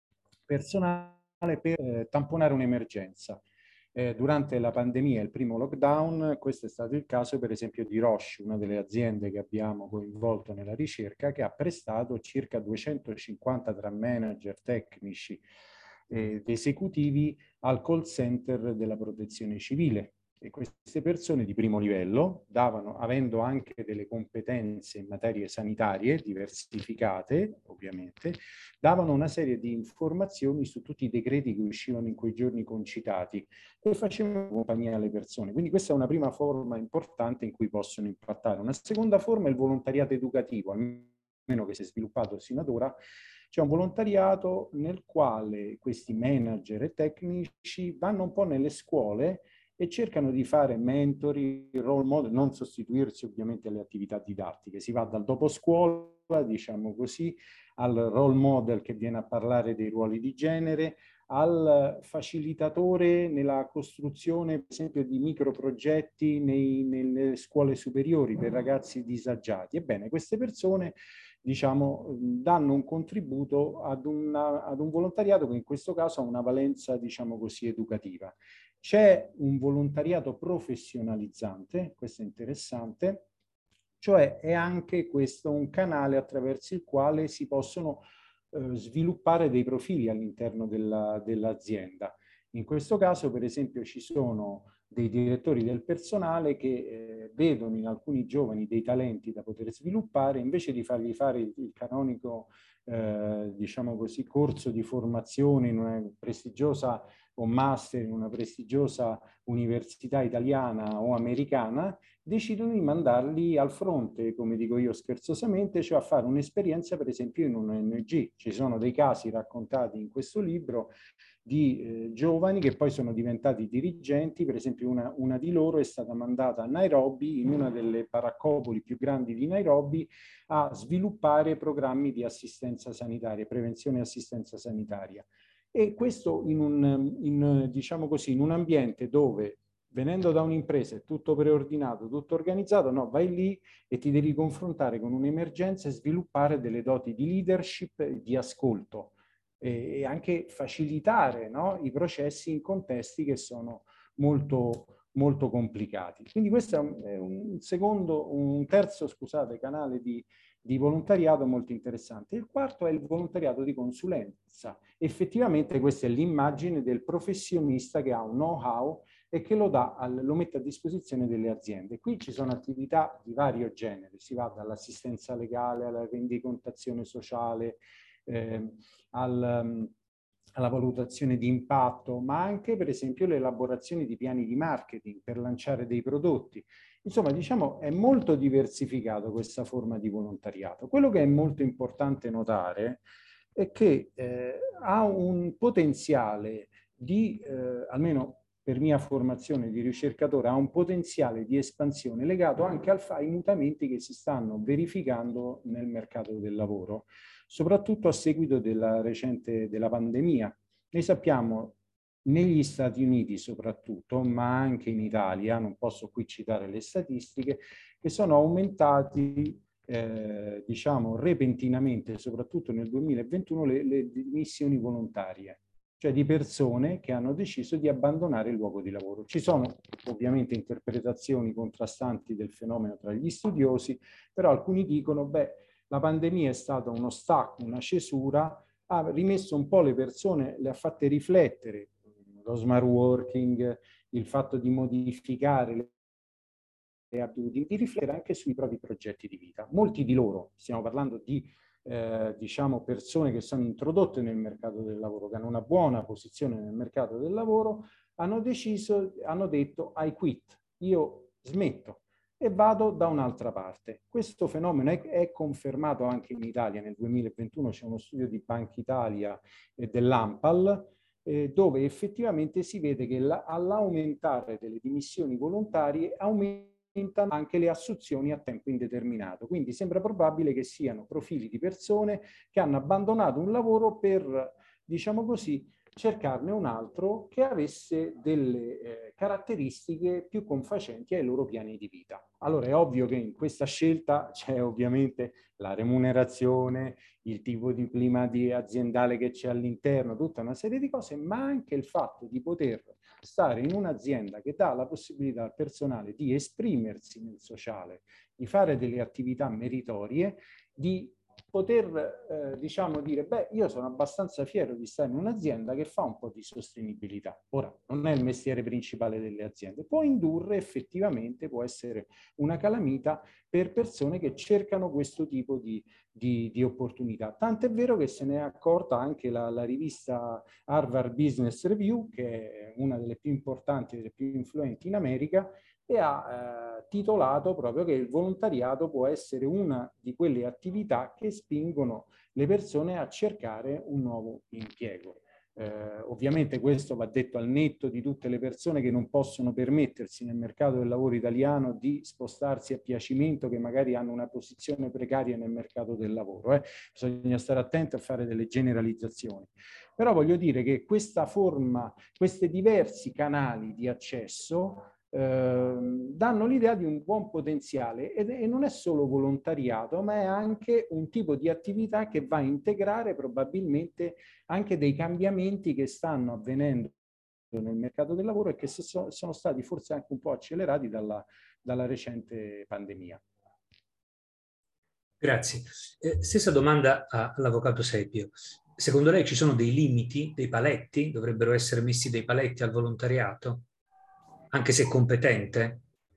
personale per eh, tamponare un'emergenza. Eh, durante la pandemia, il primo lockdown, questo è stato il caso per esempio di Roche, una delle aziende che abbiamo coinvolto nella ricerca, che ha prestato circa duecentocinquanta tra manager, tecnici ed esecutivi al call center della protezione civile. E queste persone di primo livello davano, avendo anche delle competenze in materie sanitarie diversificate, ovviamente, davano una serie di informazioni su tutti i decreti che uscivano in quei giorni concitati e facevano compagnia alle persone. Quindi questa è una prima forma importante in cui possono impattare. Una seconda forma è il volontariato educativo, almeno che si è sviluppato sino ad ora. C'è un volontariato nel quale questi manager e tecnici vanno un po' nelle scuole e cercano di fare mentori, role model, non sostituirsi ovviamente alle attività didattiche. Si va dal dopo scuola, diciamo così, al role model che viene a parlare dei ruoli di genere, al facilitatore nella costruzione, per esempio, di microprogetti nei, nelle scuole superiori per ragazzi disagiati. Ebbene, queste persone, diciamo, danno un contributo ad, una, ad un volontariato che in questo caso ha una valenza, diciamo così, educativa. C'è un volontariato professionalizzante, questo è interessante, cioè è anche questo un canale attraverso il quale si possono eh, sviluppare dei profili all'interno della, dell'azienda. In questo caso, per esempio, ci sono dei direttori del personale che eh, vedono in alcuni giovani dei talenti da poter sviluppare, invece di fargli fare il, il canonico, eh, diciamo così, corso di formazione in una prestigiosa o master in una prestigiosa università italiana o americana, decidono di mandarli al fronte, come dico io scherzosamente, cioè a fare un'esperienza per esempio in un O N G. Ci sono dei casi raccontati in questo libro di eh, giovani che poi sono diventati dirigenti. Per esempio una, una di loro è stata mandata a Nairobi, in una delle baraccopoli più grandi di Nairobi, a sviluppare programmi di assistenza sanitaria, prevenzione e assistenza sanitaria. E questo in un, in, diciamo così, in un ambiente dove, venendo da un'impresa, è tutto preordinato, tutto organizzato, no, vai lì e ti devi confrontare con un'emergenza e sviluppare delle doti di leadership e di ascolto e, e anche facilitare, no, i processi in contesti che sono molto, molto complicati. Quindi questo è un, è un secondo, un terzo, scusate, canale di di volontariato molto interessante. Il quarto è il volontariato di consulenza. Effettivamente questa è l'immagine del professionista che ha un know-how e che lo, dà al, lo mette a disposizione delle aziende. Qui ci sono attività di vario genere, si va dall'assistenza legale alla rendicontazione sociale, eh, al, um, alla valutazione di impatto, ma anche per esempio l'elaborazione di piani di marketing per lanciare dei prodotti. Insomma, diciamo, è molto diversificato questa forma di volontariato. Quello che è molto importante notare è che eh, ha un potenziale di, eh, almeno per mia formazione di ricercatore, ha un potenziale di espansione legato anche al, ai mutamenti che si stanno verificando nel mercato del lavoro, soprattutto a seguito della recente della pandemia. Noi sappiamo, negli Stati Uniti soprattutto, ma anche in Italia, non posso qui citare le statistiche, che sono aumentati, eh, diciamo, repentinamente, soprattutto nel duemilaventuno, le, le dimissioni volontarie, cioè di persone che hanno deciso di abbandonare il luogo di lavoro. Ci sono ovviamente interpretazioni contrastanti del fenomeno tra gli studiosi, però alcuni dicono, beh, la pandemia è stata uno stacco, una cesura, ha rimesso un po' le persone, le ha fatte riflettere, lo smart working, il fatto di modificare le, le abitudini, di riflettere anche sui propri progetti di vita. Molti di loro, stiamo parlando di eh, diciamo persone che sono introdotte nel mercato del lavoro, che hanno una buona posizione nel mercato del lavoro, hanno deciso, hanno detto I quit, io smetto e vado da un'altra parte. Questo fenomeno è, è confermato anche in Italia. Nel duemilaventuno c'è uno studio di Banca Italia e dell'Ampal, Eh, dove effettivamente si vede che la, all'aumentare delle dimissioni volontarie aumentano anche le assunzioni a tempo indeterminato. Quindi sembra probabile che siano profili di persone che hanno abbandonato un lavoro per, diciamo così, cercarne un altro che avesse delle eh, caratteristiche più confacenti ai loro piani di vita. Allora è ovvio che in questa scelta c'è ovviamente la remunerazione, il tipo di clima di aziendale che c'è all'interno, tutta una serie di cose, ma anche il fatto di poter stare in un'azienda che dà la possibilità al personale di esprimersi nel sociale, di fare delle attività meritorie, di poter eh, diciamo dire, beh, io sono abbastanza fiero di stare in un'azienda che fa un po' di sostenibilità. Ora, non è il mestiere principale delle aziende, può indurre effettivamente, può essere una calamita per persone che cercano questo tipo di, di, di opportunità. Tant'è vero che se ne è accorta anche la, la rivista Harvard Business Review, che è una delle più importanti e delle più influenti in America, e ha eh, titolato proprio che il volontariato può essere una di quelle attività che spingono le persone a cercare un nuovo impiego. Eh, ovviamente questo va detto al netto di tutte le persone che non possono permettersi nel mercato del lavoro italiano di spostarsi a piacimento, che magari hanno una posizione precaria nel mercato del lavoro. Eh. Bisogna stare attenti a fare delle generalizzazioni. Però voglio dire che questa forma, questi diversi canali di accesso Eh, danno l'idea di un buon potenziale ed, e non è solo volontariato, ma è anche un tipo di attività che va a integrare probabilmente anche dei cambiamenti che stanno avvenendo nel mercato del lavoro e che so, sono stati forse anche un po' accelerati dalla, dalla recente pandemia. Grazie. Eh, stessa domanda all'avvocato Sepio. Secondo lei ci sono dei limiti, dei paletti? Dovrebbero essere messi dei paletti al volontariato? Anche se competente?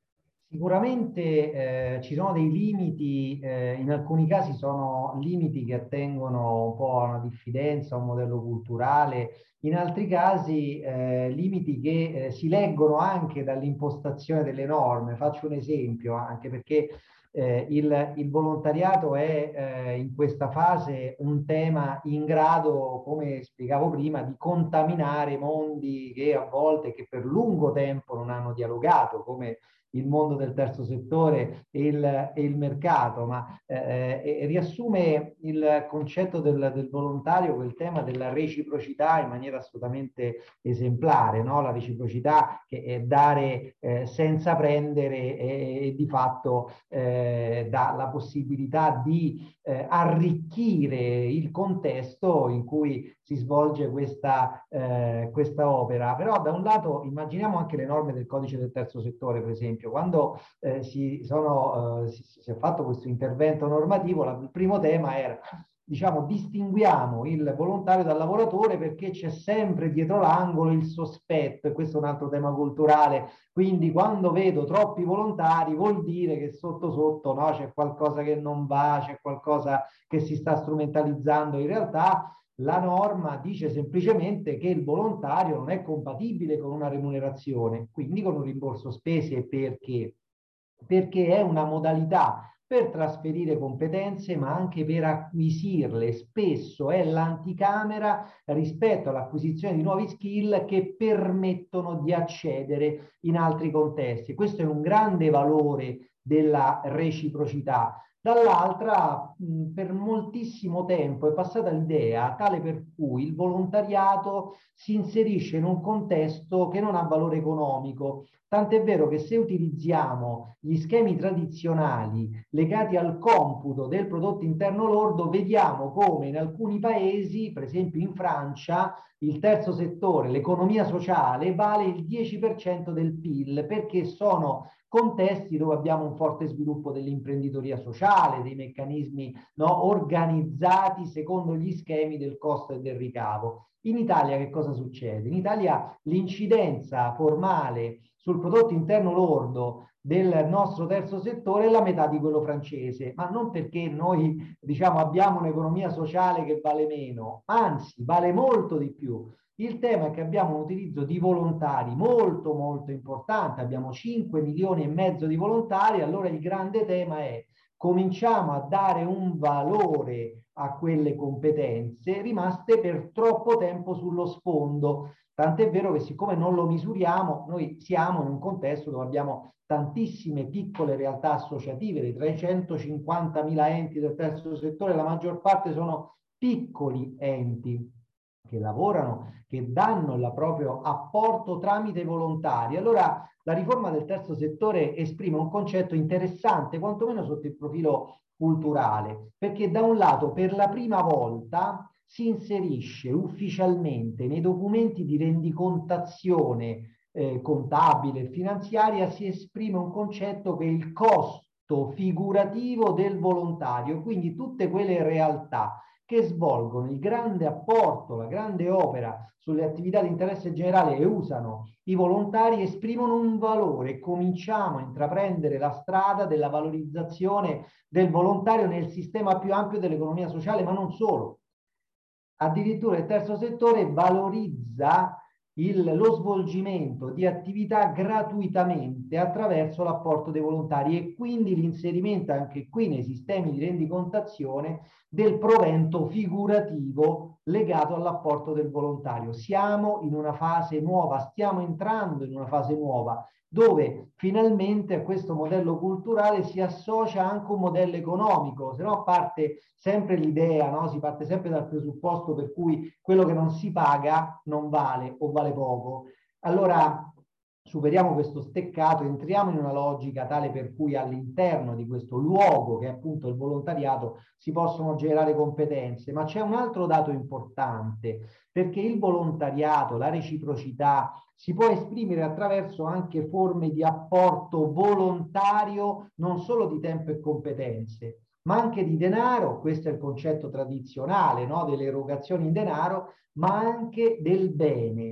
Sicuramente eh, ci sono dei limiti, eh, in alcuni casi sono limiti che attengono un po' a una diffidenza, a un modello culturale, in altri casi eh, limiti che eh, si leggono anche dall'impostazione delle norme. Faccio un esempio, anche perché eh, il, il volontariato è eh, in questa fase un tema in grado, come spiegavo prima, di contaminare mondi che a volte, che per lungo tempo non hanno dialogato, come il mondo del terzo settore e il, e il mercato, ma eh, riassume il concetto del, del volontario, quel tema della reciprocità in maniera assolutamente esemplare, no? La reciprocità che è dare eh, senza prendere e, e di fatto eh, dà la possibilità di eh, arricchire il contesto in cui si svolge questa, eh, questa opera. Però da un lato immaginiamo anche le norme del codice del terzo settore, per esempio, quando eh, si, sono, eh, si, si è fatto questo intervento normativo, la, il primo tema era, diciamo, distinguiamo il volontario dal lavoratore perché c'è sempre dietro l'angolo il sospetto, e questo è un altro tema culturale, quindi quando vedo troppi volontari vuol dire che sotto sotto, no, c'è qualcosa che non va, c'è qualcosa che si sta strumentalizzando. In realtà la norma dice semplicemente che il volontario non è compatibile con una remunerazione, quindi con un rimborso spese. Perché? Perché è una modalità per trasferire competenze, ma anche per acquisirle. Spesso è l'anticamera rispetto all'acquisizione di nuovi skill che permettono di accedere in altri contesti. Questo è un grande valore della reciprocità. Dall'altra, per moltissimo tempo è passata l'idea tale per cui il volontariato si inserisce in un contesto che non ha valore economico. Tant'è vero che se utilizziamo gli schemi tradizionali legati al computo del prodotto interno lordo, vediamo come in alcuni paesi, per esempio in Francia, il terzo settore, l'economia sociale, vale il dieci per cento del P I L, perché sono contesti dove abbiamo un forte sviluppo dell'imprenditoria sociale, dei meccanismi, no, organizzati secondo gli schemi del costo e del ricavo. In Italia che cosa succede? In Italia l'incidenza formale sul prodotto interno lordo del nostro terzo settore è la metà di quello francese, ma non perché noi, diciamo, abbiamo un'economia sociale che vale meno, anzi vale molto di più. Il tema è che abbiamo un utilizzo di volontari molto molto importante, abbiamo cinque milioni e mezzo di volontari. Allora il grande tema è: cominciamo a dare un valore a quelle competenze rimaste per troppo tempo sullo sfondo. Tant'è vero che, siccome non lo misuriamo, noi siamo in un contesto dove abbiamo tantissime piccole realtà associative, dei trecentocinquantamila enti del terzo settore, la maggior parte sono piccoli enti che lavorano, che danno il proprio apporto tramite volontari. Allora la riforma del terzo settore esprime un concetto interessante, quantomeno sotto il profilo culturale, perché da un lato per la prima volta si inserisce ufficialmente nei documenti di rendicontazione eh, contabile e finanziaria, si esprime un concetto che è il costo figurativo del volontario, quindi tutte quelle realtà che svolgono il grande apporto, la grande opera sulle attività di interesse generale e usano i volontari, esprimono un valore. Cominciamo a intraprendere la strada della valorizzazione del volontario nel sistema più ampio dell'economia sociale, ma non solo. Addirittura il terzo settore valorizza il, lo svolgimento di attività gratuitamente attraverso l'apporto dei volontari e quindi l'inserimento anche qui nei sistemi di rendicontazione del provento figurativo legato all'apporto del volontario. Siamo in una fase nuova, stiamo entrando in una fase nuova, dove finalmente a questo modello culturale si associa anche un modello economico, se no parte sempre l'idea, no? Si parte sempre dal presupposto per cui quello che non si paga non vale o vale poco. Allora superiamo questo steccato, entriamo in una logica tale per cui all'interno di questo luogo, che è appunto il volontariato, si possono generare competenze. Ma c'è un altro dato importante, perché il volontariato, la reciprocità, si può esprimere attraverso anche forme di apporto volontario, non solo di tempo e competenze, ma anche di denaro. Questo è il concetto tradizionale, no? Delle erogazioni in denaro, ma anche del bene.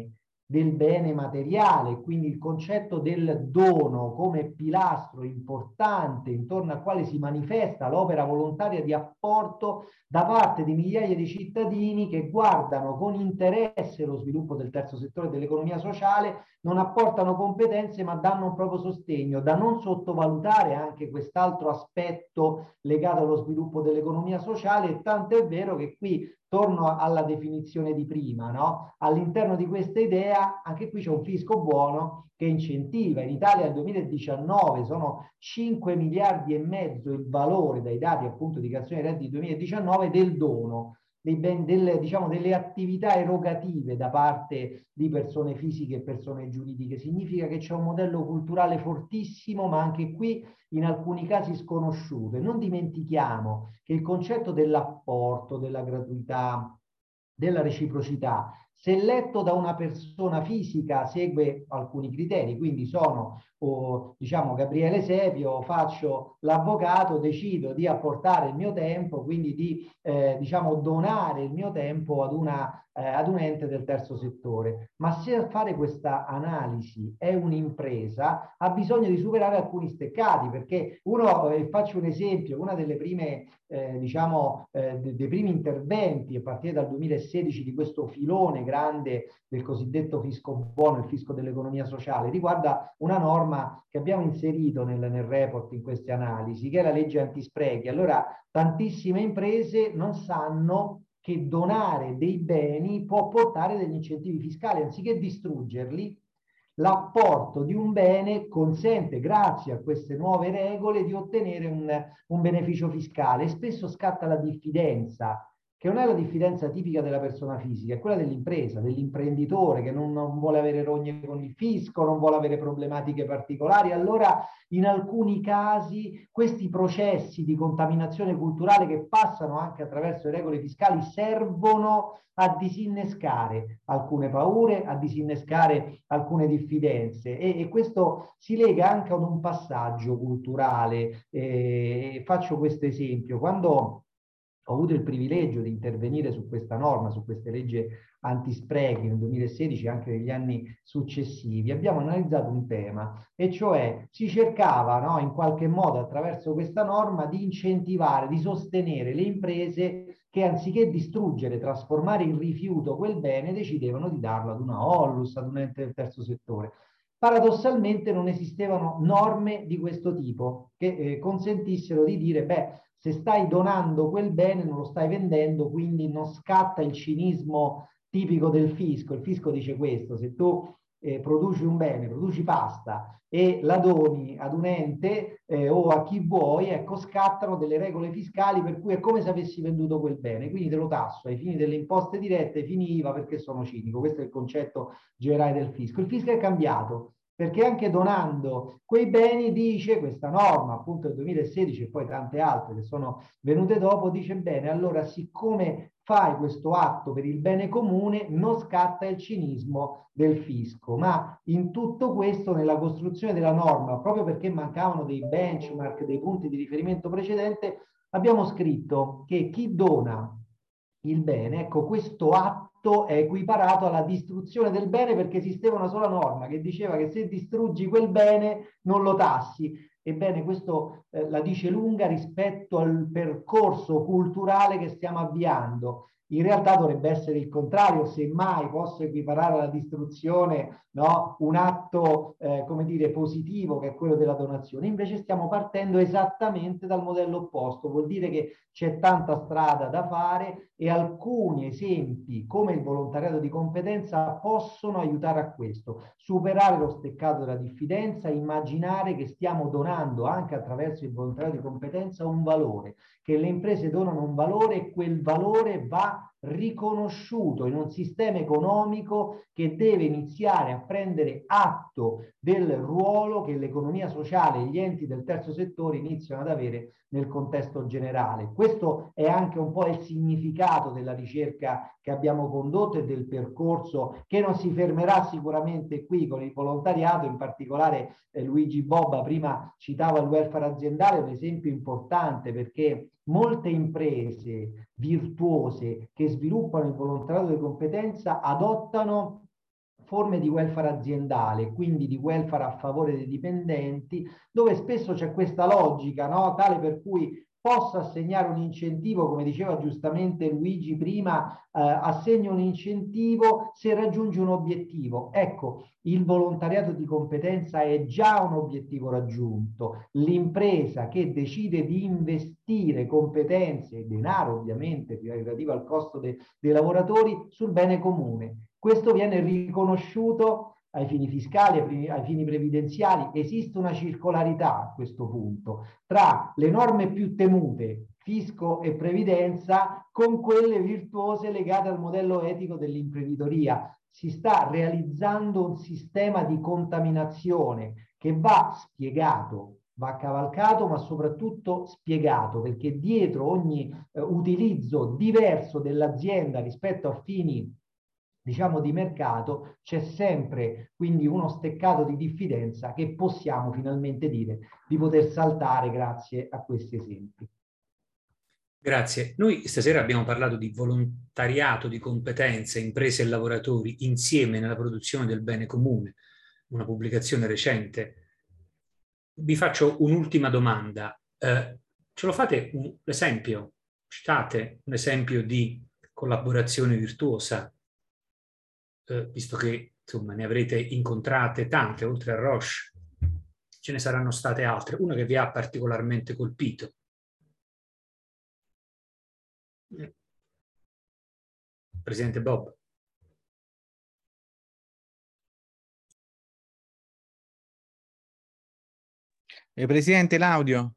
del bene materiale, quindi il concetto del dono come pilastro importante intorno al quale si manifesta l'opera volontaria di apporto da parte di migliaia di cittadini che guardano con interesse lo sviluppo del terzo settore dell'economia sociale, non apportano competenze ma danno un proprio sostegno. Da non sottovalutare anche quest'altro aspetto legato allo sviluppo dell'economia sociale, e tanto è vero che qui torno alla definizione di prima, no? All'interno di questa idea anche qui c'è un fisco buono che incentiva. In Italia nel duemiladiciannove sono cinque miliardi e mezzo il valore, dai dati appunto di dichiarazione dei redditi duemiladiciannove, del dono, dei ben, delle, diciamo, delle attività erogative da parte di persone fisiche e persone giuridiche. Significa che c'è un modello culturale fortissimo, ma anche qui in alcuni casi sconosciuto. E non dimentichiamo che il concetto dell'apporto, della gratuità, della reciprocità, se letto da una persona fisica, segue alcuni criteri. Quindi sono, oh, diciamo, Gabriele Sepio, faccio l'avvocato, decido di apportare il mio tempo, quindi di eh, diciamo donare il mio tempo ad una eh, ad un ente del terzo settore. Ma se a fare questa analisi è un'impresa, ha bisogno di superare alcuni steccati, perché uno, eh, faccio un esempio, una delle prime eh, diciamo eh, de- dei primi interventi a partire dal duemilasedici di questo filone grande del cosiddetto fisco buono, il fisco dell'economia sociale, riguarda una norma che abbiamo inserito nel, nel report in queste analisi, che è la legge antisprechi. Allora, tantissime imprese non sanno che donare dei beni può portare degli incentivi fiscali. Anziché distruggerli, l'apporto di un bene consente, grazie a queste nuove regole, di ottenere un, un beneficio fiscale. E spesso scatta la diffidenza, che non è la diffidenza tipica della persona fisica, è quella dell'impresa, dell'imprenditore che non, non vuole avere rogne con il fisco, non vuole avere problematiche particolari. Allora, in alcuni casi, questi processi di contaminazione culturale che passano anche attraverso le regole fiscali servono a disinnescare alcune paure, a disinnescare alcune diffidenze, e, e questo si lega anche ad un passaggio culturale. Eh, faccio questo esempio. Quando ho avuto il privilegio di intervenire su questa norma, su queste leggi antisprechi nel duemilasedici e anche negli anni successivi, abbiamo analizzato un tema, e cioè si cercava, no, in qualche modo attraverso questa norma di incentivare, di sostenere le imprese che anziché distruggere, trasformare in rifiuto quel bene, decidevano di darlo ad una Onlus, ad un ente del terzo settore. Paradossalmente non esistevano norme di questo tipo che eh, consentissero di dire, beh, se stai donando quel bene non lo stai vendendo, quindi non scatta il cinismo tipico del fisco. Il fisco dice questo: se tu eh, produci un bene, produci pasta e la doni ad un ente eh, o a chi vuoi, ecco, scattano delle regole fiscali per cui è come se avessi venduto quel bene, quindi te lo tasso ai fini delle imposte dirette, ai fini I V A, perché sono cinico. Questo è il concetto generale del fisco. Il fisco è cambiato, perché anche donando quei beni, dice questa norma appunto del duemilasedici e poi tante altre che sono venute dopo, dice bene, allora siccome fai questo atto per il bene comune non scatta il cinismo del fisco. Ma in tutto questo, nella costruzione della norma, proprio perché mancavano dei benchmark, dei punti di riferimento precedente, abbiamo scritto che chi dona il bene, ecco, questo atto è equiparato alla distruzione del bene, perché esisteva una sola norma che diceva che se distruggi quel bene non lo tassi. Ebbene, questo eh, la dice lunga rispetto al percorso culturale che stiamo avviando. In realtà dovrebbe essere il contrario, semmai posso equiparare alla distruzione, no, un atto, eh, come dire, positivo, che è quello della donazione. Invece stiamo partendo esattamente dal modello opposto, vuol dire che c'è tanta strada da fare e alcuni esempi, come il volontariato di competenza, possono aiutare a questo: superare lo steccato della diffidenza, immaginare che stiamo donando anche attraverso il volontariato di competenza un valore, che le imprese donano un valore e quel valore va riconosciuto in un sistema economico che deve iniziare a prendere atto del ruolo che l'economia sociale e gli enti del terzo settore iniziano ad avere nel contesto generale. Questo è anche un po' il significato della ricerca che abbiamo condotto e del percorso che non si fermerà sicuramente qui con il volontariato. In particolare eh, Luigi Bobba prima citava il welfare aziendale, un esempio importante, perché molte imprese virtuose che sviluppano il volontariato di competenza adottano forme di welfare aziendale, quindi di welfare a favore dei dipendenti, dove spesso c'è questa logica, no? Tale per cui posso assegnare un incentivo, come diceva giustamente Luigi prima, eh, assegno un incentivo se raggiunge un obiettivo. Ecco, il volontariato di competenza è già un obiettivo raggiunto. L'impresa che decide di investire competenze e denaro, ovviamente, relativo al costo de- dei lavoratori, sul bene comune. Questo viene riconosciuto ai fini fiscali, ai fini, ai fini previdenziali. Esiste una circolarità a questo punto tra le norme più temute, fisco e previdenza, con quelle virtuose legate al modello etico dell'imprenditoria. Si sta realizzando un sistema di contaminazione che va spiegato, va cavalcato, ma soprattutto spiegato, perché dietro ogni eh, utilizzo diverso dell'azienda rispetto a fini, diciamo, di mercato, c'è sempre quindi uno steccato di diffidenza che possiamo finalmente dire di poter saltare grazie a questi esempi. Grazie. Noi stasera abbiamo parlato di volontariato, di competenze, imprese e lavoratori insieme nella produzione del bene comune, una pubblicazione recente. Vi faccio un'ultima domanda. Eh, ce lo fate un esempio? Citate un esempio di collaborazione virtuosa, eh, visto che insomma ne avrete incontrate tante, oltre a Roche, ce ne saranno state altre. Una che vi ha particolarmente colpito. Presidente Bob. Eh, Presidente, l'audio.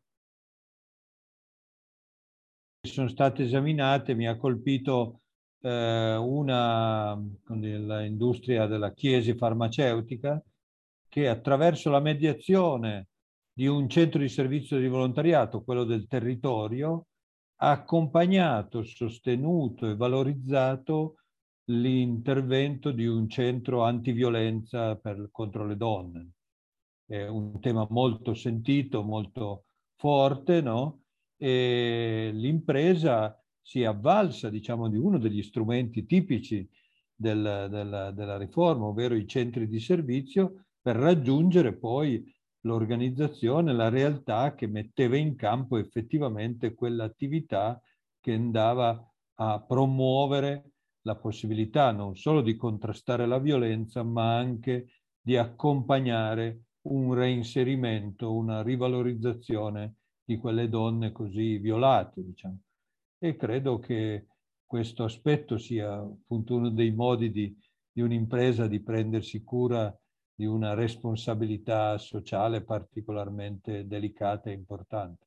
Sono state esaminate, mi ha colpito eh, una con l'industria della chiesi farmaceutica che attraverso la mediazione di un centro di servizio di volontariato, quello del territorio, ha accompagnato, sostenuto e valorizzato l'intervento di un centro antiviolenza per, contro le donne. È un tema molto sentito, molto forte, no? E l'impresa si è avvalsa, diciamo, di uno degli strumenti tipici del, del, della riforma, ovvero i centri di servizio, per raggiungere poi l'organizzazione, la realtà che metteva in campo effettivamente quell'attività che andava a promuovere la possibilità non solo di contrastare la violenza, ma anche di accompagnare un reinserimento, una rivalorizzazione di quelle donne così violate, diciamo. E credo che questo aspetto sia appunto uno dei modi di, di un'impresa di prendersi cura di una responsabilità sociale particolarmente delicata e importante.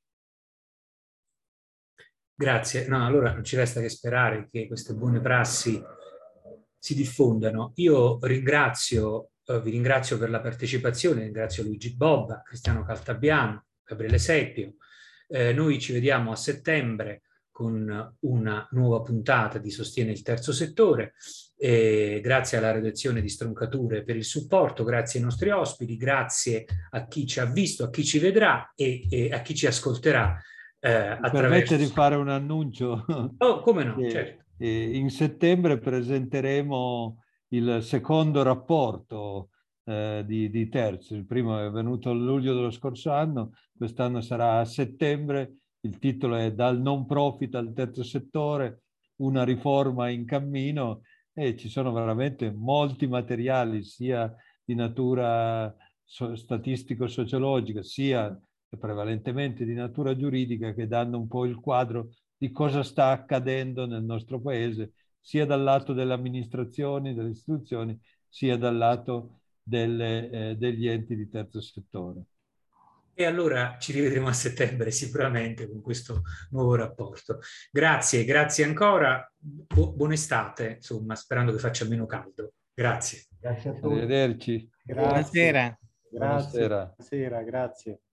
Grazie. No, allora non ci resta che sperare che queste buone prassi si diffondano. Io ringrazio, eh, vi ringrazio per la partecipazione, ringrazio Luigi Bobba, Cristiano Caltabiano, Gabriele Seppio. Eh, noi ci vediamo a settembre con una nuova puntata di Sostiene il Terzo Settore. E grazie alla redazione di Stroncature per il supporto, grazie ai nostri ospiti, grazie a chi ci ha visto, a chi ci vedrà e, e a chi ci ascolterà. Eh, attraverso... Permette di fare un annuncio? Oh, come no, e, certo. E in settembre presenteremo il secondo rapporto eh, di, di Terzo. Il primo è venuto a luglio dello scorso anno, quest'anno sarà a settembre. Il titolo è Dal non profit al terzo settore, una riforma in cammino, e ci sono veramente molti materiali, sia di natura so- statistico-sociologica, sia prevalentemente di natura giuridica, che danno un po' il quadro di cosa sta accadendo nel nostro paese, sia dal lato delle amministrazioni, delle istituzioni, sia dal lato delle, eh, degli enti di terzo settore. E allora ci rivedremo a settembre sicuramente con questo nuovo rapporto. Grazie, grazie ancora, Bu- buona estate, insomma, sperando che faccia meno caldo. Grazie. Grazie a tutti. Arrivederci. Grazie. Buonasera. Grazie. Buonasera. Buonasera, grazie.